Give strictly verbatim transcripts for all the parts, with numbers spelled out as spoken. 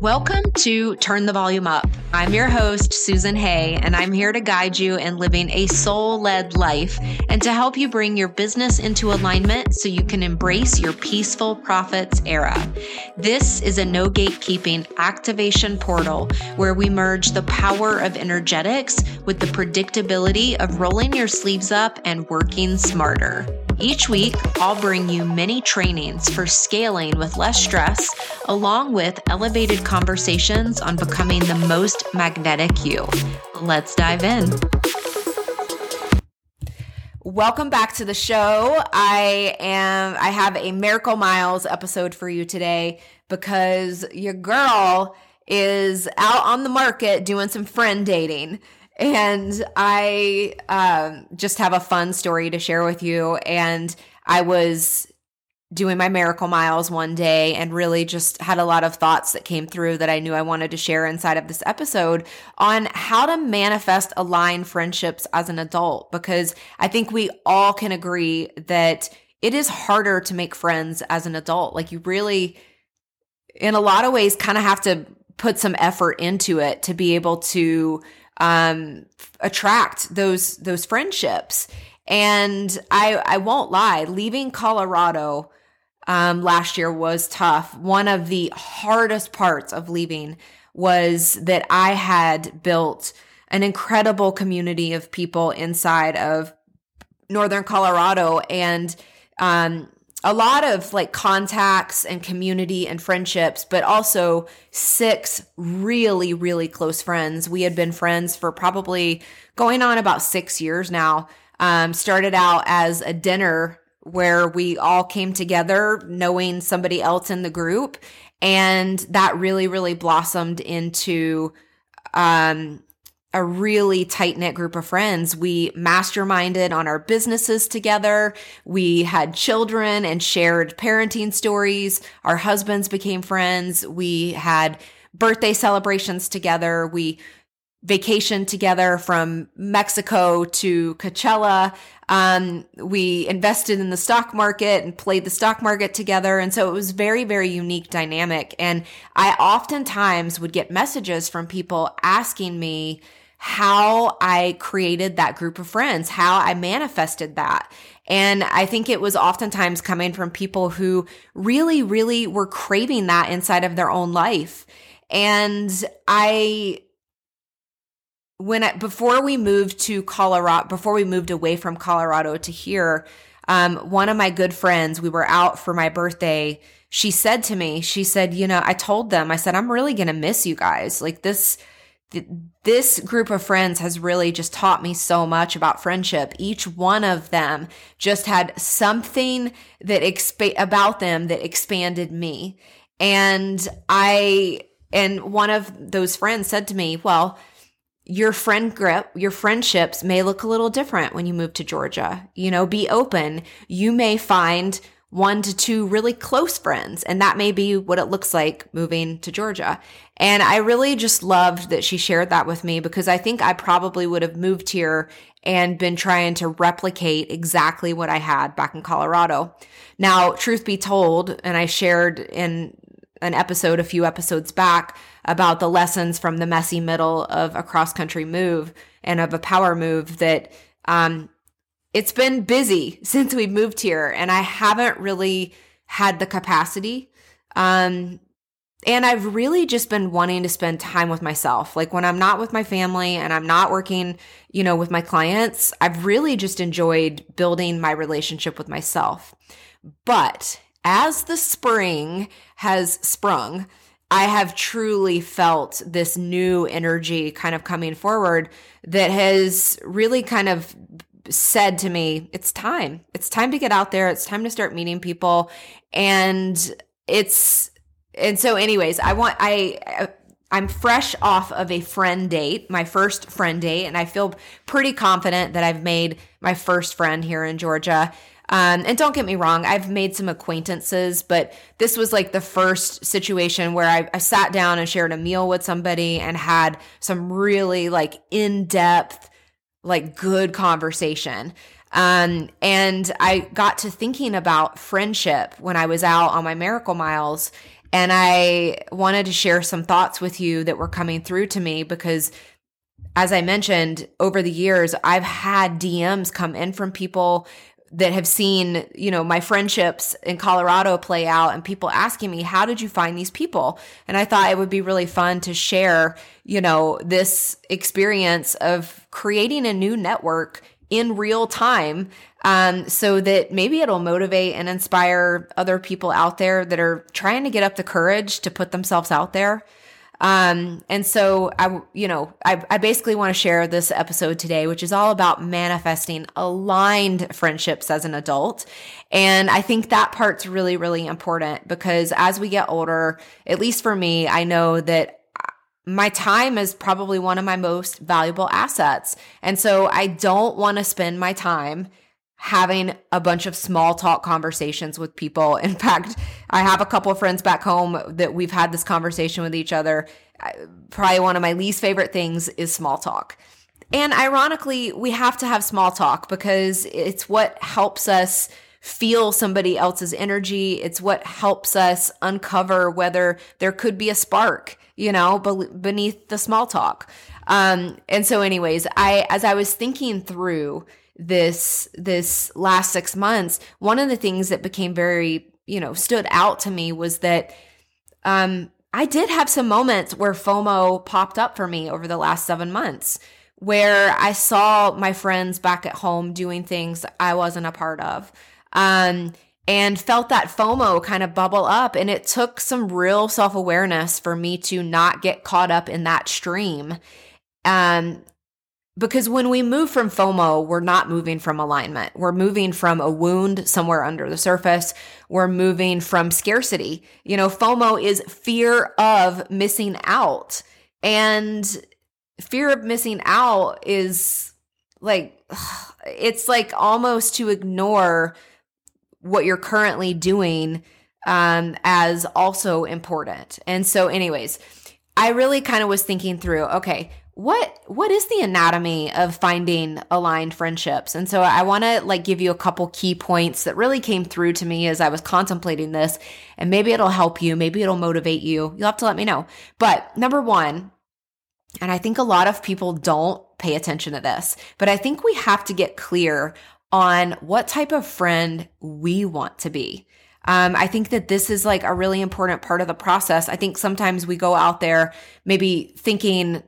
Welcome to Turn the Volume Up. I'm your host, Susan Hay, and I'm here to guide you in living a soul-led life and to help you bring your business into alignment so you can embrace your peaceful profits era. This is a no gatekeeping activation portal where we merge the power of energetics with the predictability of rolling your sleeves up and working smarter. Each week, I'll bring you many trainings for scaling with less stress, along with elevated conversations on becoming the most magnetic you. Let's dive in. Welcome back to the show. I am, I have a Miracle Miles episode for you today because your girl is out on the market doing some friend dating. And I um, just have a fun story to share with you. And I was doing my Miracle Miles one day and really just had a lot of thoughts that came through that I knew I wanted to share inside of this episode on how to manifest aligned friendships as an adult. Because I think we all can agree that it is harder to make friends as an adult. Like you really, in a lot of ways, kind of have to put some effort into it to be able to um, attract those, those friendships. And I, I won't lie, leaving Colorado, um, last year was tough. One of the hardest parts of leaving was that I had built an incredible community of people inside of Northern Colorado and, um, a lot of like contacts and community and friendships, but also six really, really close friends. We had been friends for probably going on about six years now. Um, started out as a dinner where we all came together knowing somebody else in the group. And that really, really blossomed into, um, a really tight-knit group of friends. We masterminded on our businesses together. We had children and shared parenting stories. Our husbands became friends. We had birthday celebrations together. We vacationed together from Mexico to Coachella. Um, we invested in the stock market and played the stock market together. And so it was very, very unique dynamic. And I oftentimes would get messages from people asking me how I created that group of friends, how I manifested that. And I think it was oftentimes coming from people who really, really were craving that inside of their own life. And I, when I, before we moved to Colorado, before we moved away from Colorado to here, um, one of my good friends, we were out for my birthday. She said to me, she said, you know, I told them, I said, I'm really going to miss you guys. Like this, This group of friends has really just taught me so much about friendship. Each one of them just had something that exp- about them that expanded me. And I, and one of those friends said to me, well, your friend grip, your friendships may look a little different when you move to Georgia. You know, be open. You may find one to two really close friends. And that may be what it looks like moving to Georgia. And I really just loved that she shared that with me because I think I probably would have moved here and been trying to replicate exactly what I had back in Colorado. Now, truth be told, and I shared in an episode a few episodes back about the lessons from the messy middle of a cross-country move and of a power move that, um, it's been busy since we've moved here and I haven't really had the capacity. Um, and I've really just been wanting to spend time with myself. Like when I'm not with my family and I'm not working, you know, with my clients, I've really just enjoyed building my relationship with myself. But as the spring has sprung, I have truly felt this new energy kind of coming forward that has really kind of said to me, it's time. It's time to get out there. It's time to start meeting people. And it's, and so anyways, I want, I, I'm fresh off of a friend date, my first friend date, and I feel pretty confident that I've made my first friend here in Georgia. Um, and don't get me wrong, I've made some acquaintances, but this was like the first situation where I, I sat down and shared a meal with somebody and had some really like in-depth, like good conversation. Um, and I got to thinking about friendship when I was out on my Miracle Miles. And I wanted to share some thoughts with you that were coming through to me because, as I mentioned, over the years, I've had D Ms come in from people that have seen, you know, my friendships in Colorado play out, and people asking me, how did you find these people? And I thought it would be really fun to share, you know, this experience of creating a new network in real time, um, so that maybe it'll motivate and inspire other people out there that are trying to get up the courage to put themselves out there. Um, and so I, you know, I, I basically want to share this episode today, which is all about manifesting aligned friendships as an adult. And I think that part's really, really important because as we get older, at least for me, I know that my time is probably one of my most valuable assets. And so I don't want to spend my time having a bunch of small talk conversations with people. In fact, I have a couple of friends back home that we've had this conversation with each other. Probably one of my least favorite things is small talk. And ironically, we have to have small talk because it's what helps us feel somebody else's energy. It's what helps us uncover whether there could be a spark, you know, beneath the small talk. Um, and so anyways, I, as I was thinking through this, this last six months, one of the things that became very, you know, stood out to me was that, um, I did have some moments where FOMO popped up for me over the last seven months where I saw my friends back at home doing things I wasn't a part of. Um, and felt that FOMO kind of bubble up. And it took some real self-awareness for me to not get caught up in that stream. Um, because when we move from FOMO, we're not moving from alignment. We're moving from a wound somewhere under the surface. We're moving from scarcity. You know, FOMO is fear of missing out. And fear of missing out is like, it's like almost to ignore what you're currently doing um, as also important. And so anyways, I really kind of was thinking through, okay, what what is the anatomy of finding aligned friendships? And so I want to like give you a couple key points that really came through to me as I was contemplating this, and maybe it'll help you, maybe it'll motivate you. You'll have to let me know. But number one, and I think a lot of people don't pay attention to this, but I think we have to get clear on what type of friend we want to be. Um, I think that this is like a really important part of the process. I think sometimes we go out there maybe thinking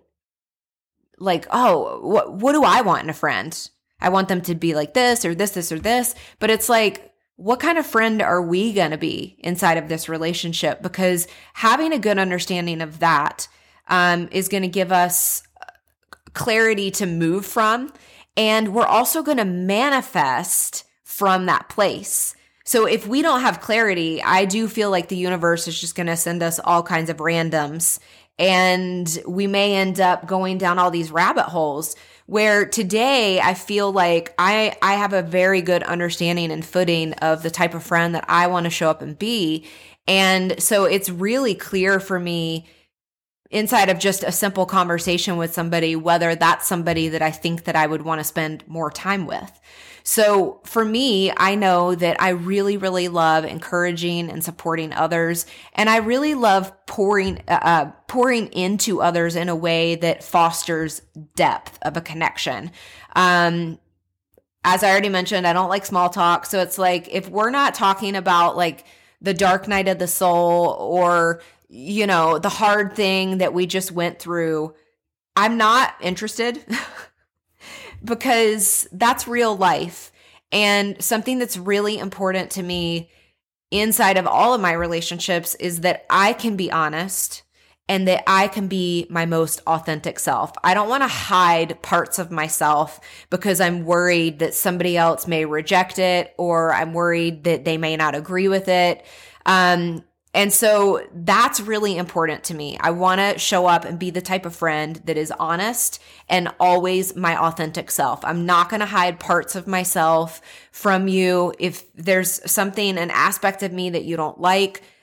like, oh, what, what do I want in a friend? I want them to be like this or this, this or this. But it's like, what kind of friend are we going to be inside of this relationship? Because having a good understanding of that um, is going to give us clarity to move from. And we're also going to manifest from that place. So if we don't have clarity, I do feel like the universe is just going to send us all kinds of randoms. And we may end up going down all these rabbit holes where today I feel like I, I have a very good understanding and footing of the type of friend that I want to show up and be. And so it's really clear for me inside of just a simple conversation with somebody, whether that's somebody that I think that I would want to spend more time with. So for me, I know that I really, really love encouraging and supporting others. And I really love pouring, uh, pouring into others in a way that fosters depth of a connection. Um, as I already mentioned, I don't like small talk. So it's like, if we're not talking about like the dark night of the soul or, you know, the hard thing that we just went through, I'm not interested. Because that's real life. And something that's really important to me inside of all of my relationships is that I can be honest and that I can be my most authentic self. I don't want to hide parts of myself because I'm worried that somebody else may reject it or I'm worried that they may not agree with it. Um, And so that's really important to me. I want to show up and be the type of friend that is honest and always my authentic self. I'm not going to hide parts of myself from you. If there's something, an aspect of me that you don't like,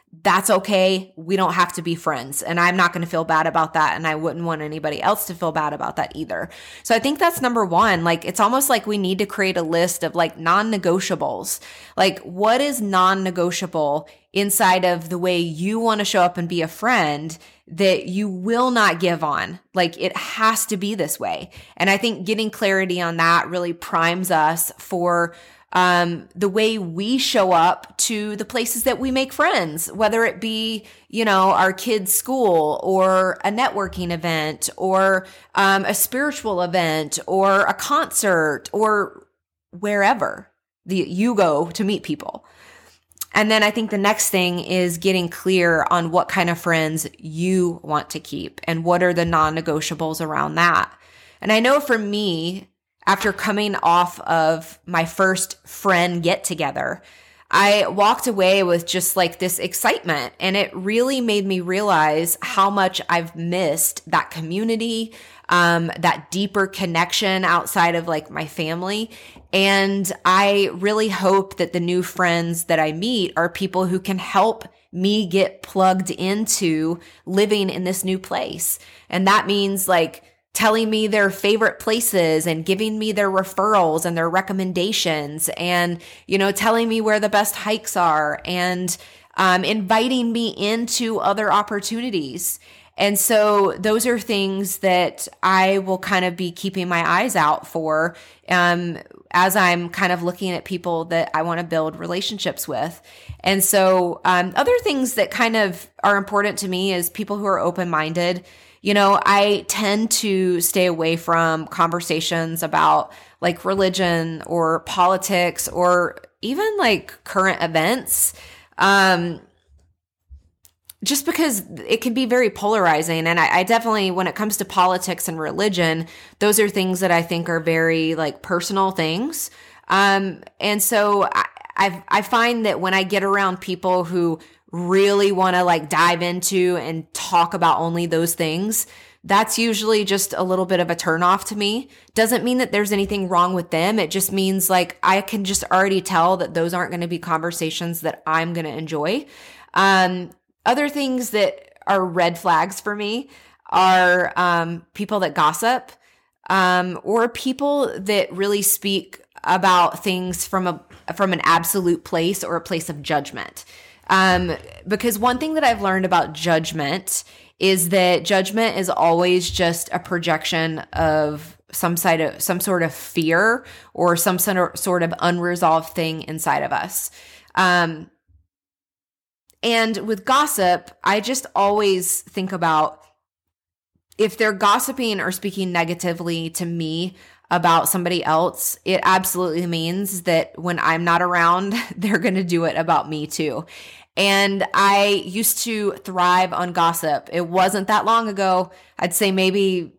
that's okay. We don't have to be friends. And I'm not going to feel bad about that. And I wouldn't want anybody else to feel bad about that either. So I think that's number one. Like, it's almost like we need to create a list of like non-negotiables. Like, what is non-negotiable inside of the way you want to show up and be a friend that you will not give on? Like, it has to be this way. And I think getting clarity on that really primes us for Um, the way we show up to the places that we make friends, whether it be, you know, our kids' school or a networking event or um, a spiritual event or a concert or wherever the, you go to meet people. And then I think the next thing is getting clear on what kind of friends you want to keep and what are the non-negotiables around that. And I know for me, after coming off of my first friend get together, I walked away with just like this excitement, and it really made me realize how much I've missed that community, um, that deeper connection outside of like my family. And I really hope that the new friends that I meet are people who can help me get plugged into living in this new place. And that means like telling me their favorite places and giving me their referrals and their recommendations and, you know, telling me where the best hikes are and um, inviting me into other opportunities. And so those are things that I will kind of be keeping my eyes out for um, as I'm kind of looking at people that I want to build relationships with. And so um, other things that kind of are important to me is people who are open-minded. You know, I tend to stay away from conversations about like religion or politics or even like current events, um, just because it can be very polarizing. And I, I definitely, when it comes to politics and religion, those are things that I think are very like personal things. Um, and so I, I've, I find that when I get around people who really want to like dive into and talk about only those things, that's usually just a little bit of a turnoff to me. Doesn't mean that there's anything wrong with them. It just means like I can just already tell that those aren't going to be conversations that I'm going to enjoy. Um, other things that are red flags for me are um, people that gossip um, or people that really speak about things from a from an absolute place or a place of judgment. Um, because one thing that I've learned about judgment is that judgment is always just a projection of some side of some sort of fear or some sort of unresolved thing inside of us. Um, and with gossip, I just always think about if they're gossiping or speaking negatively to me about somebody else, it absolutely means that when I'm not around, they're going to do it about me too. And I used to thrive on gossip. It wasn't that long ago. I'd say maybe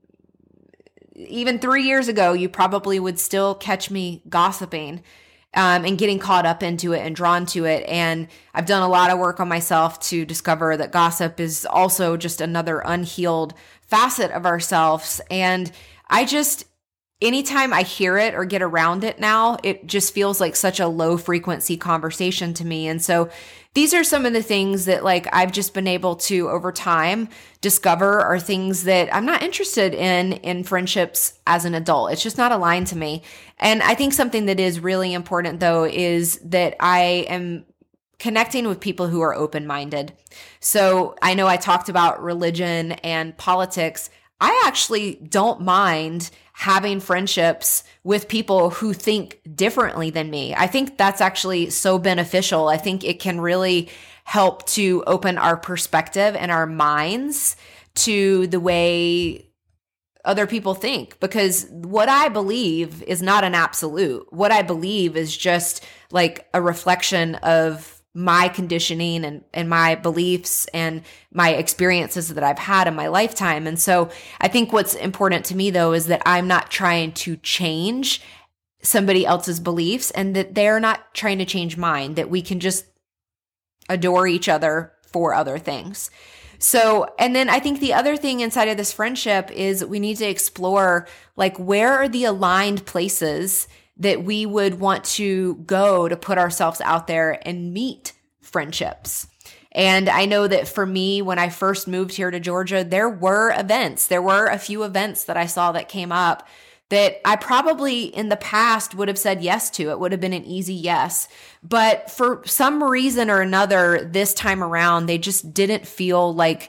even three years ago, you probably would still catch me gossiping um, and getting caught up into it and drawn to it. And I've done a lot of work on myself to discover that gossip is also just another unhealed facet of ourselves. And I just, anytime I hear it or get around it now, it just feels like such a low frequency conversation to me. And so these are some of the things that like I've just been able to over time discover are things that I'm not interested in in friendships as an adult. It's just not aligned to me. And I think something that is really important though is that I am connecting with people who are open-minded. So I know I talked about religion and politics. I actually don't mind having friendships with people who think differently than me. I think that's actually so beneficial. I think it can really help to open our perspective and our minds to the way other people think, because what I believe is not an absolute. What I believe is just like a reflection of my conditioning and, and my beliefs and my experiences that I've had in my lifetime. And so I think what's important to me though, is that I'm not trying to change somebody else's beliefs and that they're not trying to change mine, that we can just adore each other for other things. So, and then I think the other thing inside of this friendship is we need to explore like, where are the aligned places that we would want to go to put ourselves out there and meet friendships. And I know that for me, when I first moved here to Georgia, there were events. There were a few events that I saw that came up that I probably in the past would have said yes to. It would have been an easy yes. But for some reason or another, this time around, they just didn't feel like,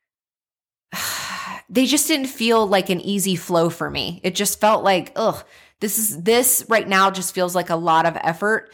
they just didn't feel like an easy flow for me. It just felt like, ugh, this is, this right now just feels like a lot of effort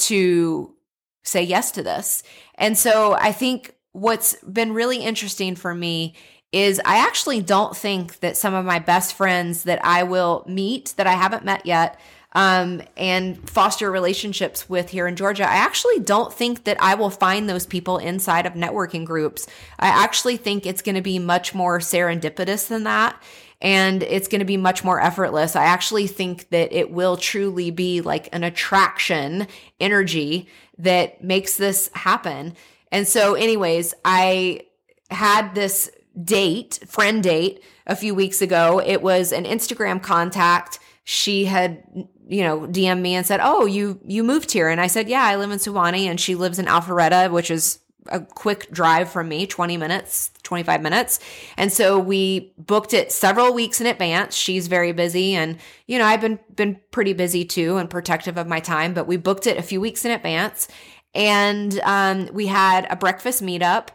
to say yes to this. And so I think what's been really interesting for me is I actually don't think that some of my best friends that I will meet that I haven't met yet um, and foster relationships with here in Georgia, I actually don't think that I will find those people inside of networking groups. I actually think it's going to be much more serendipitous than that. And it's going to be much more effortless. I actually think that it will truly be like an attraction energy that makes this happen. And so anyways, I had this date, friend date a few weeks ago. It was an Instagram contact. She had, you know, D M'd me and said, oh, you, you moved here. And I said, yeah, I live in Suwanee and she lives in Alpharetta, which is a quick drive from me, twenty minutes, twenty-five minutes. And so we booked it several weeks in advance. She's very busy. And, you know, I've been, been pretty busy too and protective of my time, but we booked it a few weeks in advance. And um, we had a breakfast meetup.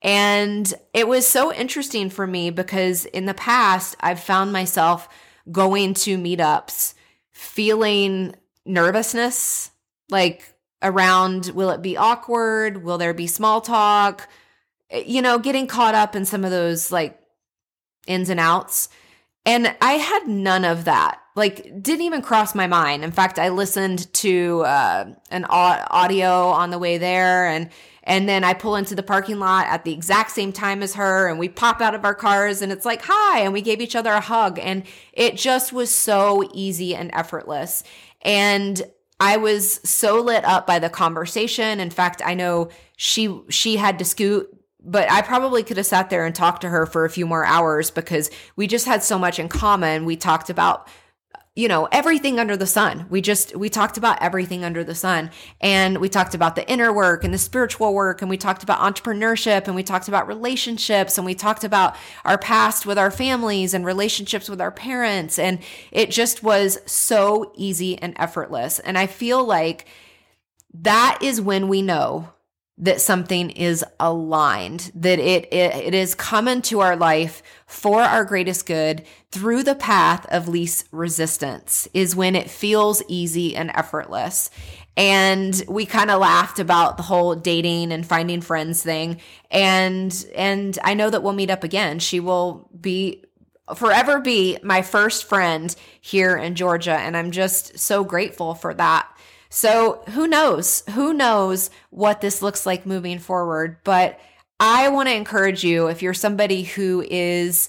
And it was so interesting for me because in the past, I've found myself going to meetups feeling nervousness, like around, will it be awkward? Will there be small talk? You know, getting caught up in some of those like ins and outs. And I had none of that. Like, didn't even cross my mind. In fact, I listened to uh, an audio on the way there, and and then I pull into the parking lot at the exact same time as her, and we pop out of our cars, and it's like, hi, and we gave each other a hug, and it just was so easy and effortless. And I was so lit up by the conversation. In fact, I know she she had to scoot, but I probably could have sat there and talked to her for a few more hours because we just had so much in common. We talked about, you know, everything under the sun. We just, we talked about everything under the sun. And we talked about the inner work and the spiritual work. And we talked about entrepreneurship and we talked about relationships and we talked about our past with our families and relationships with our parents. And it just was so easy and effortless. And I feel like that is when we know that something is aligned, that it, it it is come into our life for our greatest good through the path of least resistance, is when it feels easy and effortless. And we kind of laughed about the whole dating and finding friends thing. And and I know that we'll meet up again. She will be forever be my first friend here in Georgia. And I'm just so grateful for that. So who knows? Who knows what this looks like moving forward? But I want to encourage you, if you're somebody who is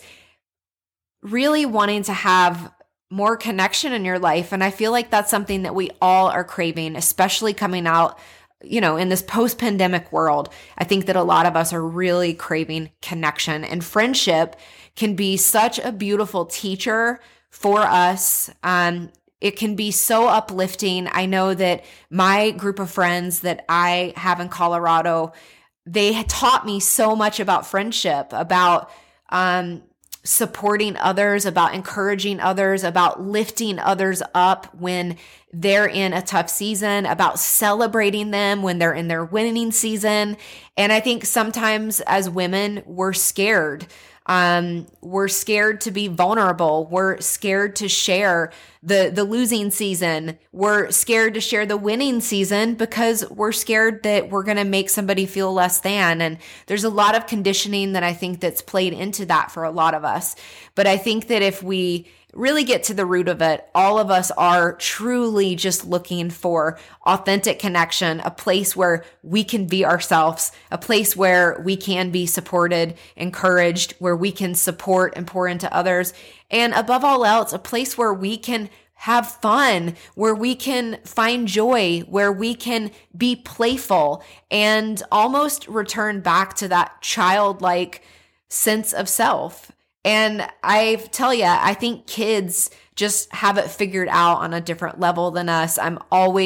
really wanting to have more connection in your life, and I feel like that's something that we all are craving, especially coming out, you know, in this post-pandemic world. I think that a lot of us are really craving connection, and friendship can be such a beautiful teacher for us. Um, It can be so uplifting. I know that my group of friends that I have in Colorado, they had taught me so much about friendship, about um, supporting others, about encouraging others, about lifting others up when they're in a tough season, about celebrating them when they're in their winning season. And I think sometimes as women, we're scared. Um, we're scared to be vulnerable. We're scared to share the, the losing season. We're scared to share the winning season because we're scared that we're going to make somebody feel less than. And there's a lot of conditioning that I think that's played into that for a lot of us. But I think that if we really get to the root of it, all of us are truly just looking for authentic connection, a place where we can be ourselves, a place where we can be supported, encouraged, where we can support and pour into others. And above all else, a place where we can have fun, where we can find joy, where we can be playful and almost return back to that childlike sense of self. And I tell you, I think kids just have it figured out on a different level than us. I'm always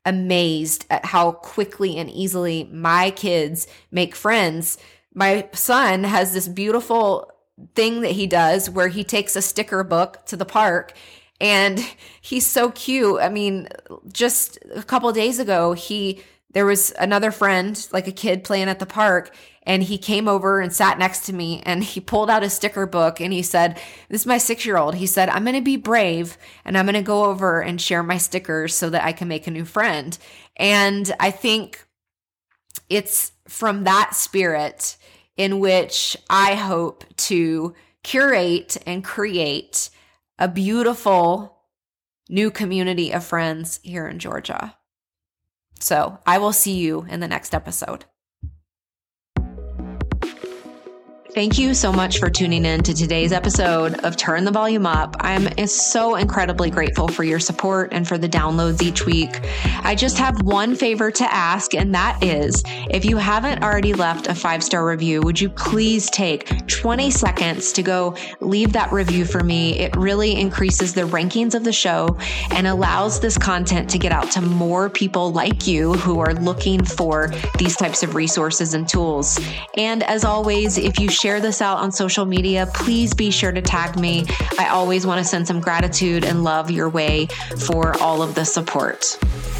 amazed at how quickly and easily my kids make friends. My son has this beautiful thing that he does where he takes a sticker book to the park, and he's so cute. I mean, just a couple of days ago, he there was another friend, like a kid playing at the park, and he came over and sat next to me, and he pulled out a sticker book and he said, this is my six-year-old. He said, I'm going to be brave and I'm going to go over and share my stickers so that I can make a new friend. And I think it's from that spirit in which I hope to curate and create a beautiful new community of friends here in Georgia. So I will see you in the next episode. Thank you so much for tuning in to today's episode of Turn the Volume Up. I'm so incredibly grateful for your support and for the downloads each week. I just have one favor to ask, and that is, if you haven't already left a five-star review, would you please take twenty seconds to go leave that review for me? It really increases the rankings of the show and allows this content to get out to more people like you who are looking for these types of resources and tools. And as always, if you share this out on social media, please be sure to tag me. I always want to send some gratitude and love your way for all of the support.